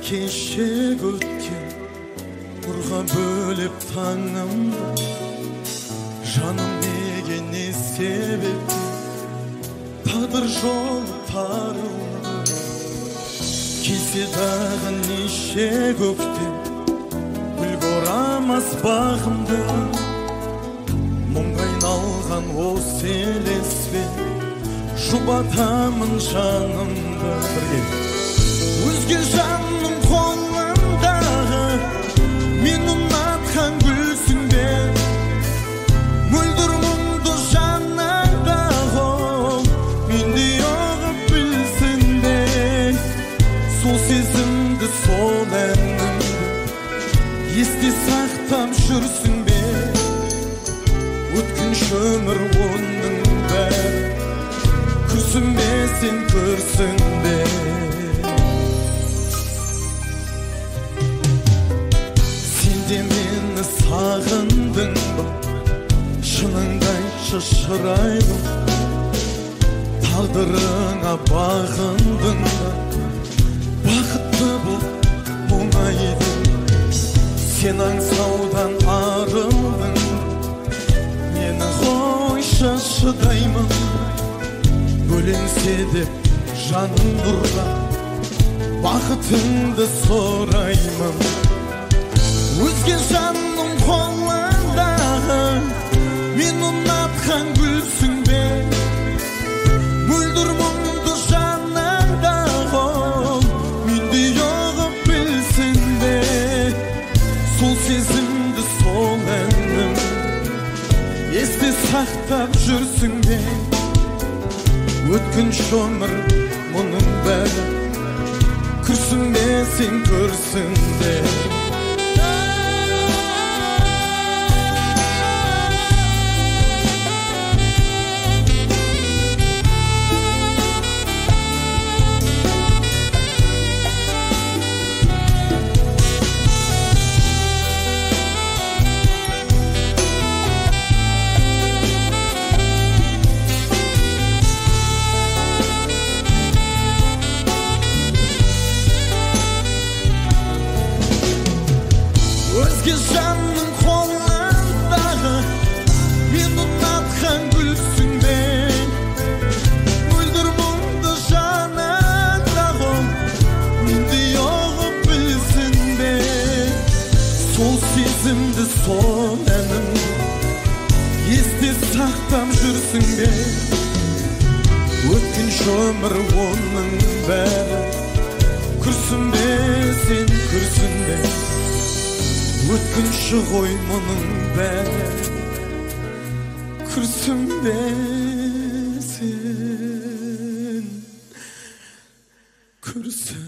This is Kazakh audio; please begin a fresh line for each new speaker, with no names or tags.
Keshek ötken Urga bölüp tağımda Жаным неге не себепті Тағдыр жолы тарылды Келсе дағы неше көктем Гүлге орамас бағымды Мұңға айналған осы елеспен Жұбатамын жанымды Өзге жанның қолындағы Мен ұнатқан гүлсің бе Мөлдір мұңды жаныңдағы Менде оғып білсін бе Сол сезімді, сол әнімді Есте сақтап жүрсің бе Өткінші өмір оның бәрі Күрсінбе сен көрсінбе Сен де мені сағындың ба Шыныңдай шырайлы Тағдырыңа бағындың ба Бақытты бұл мұңайды Сен аңсаудан арылдың Мені қойшы шыдаймын Бөленсе деп жаным нұрға Бақытыңды сораймын Өзге жанның қолындағы Мен ұнатқан гүлсің бе Мөлдір мұңды жаныңдағы Менде оғып білсін бе Сол сезімді, сол әнім Есте сақтап жүрсің бе Өткінші өмір мұның бәрі Күрсінбе сен көрсінбе Өзге жанның қолындағы Мен ұнатқан гүлсің бе Мөлдір мұңды жаныңдағы Менде оғып білсін бе Сол сезімді, сол әнім Есте сақтап жүрсің бе Өткінші өмір оның бәрі Күрсінбе сен күрсінбе Өткінші ғой мұның бәрі Күрсінбе сен күрсін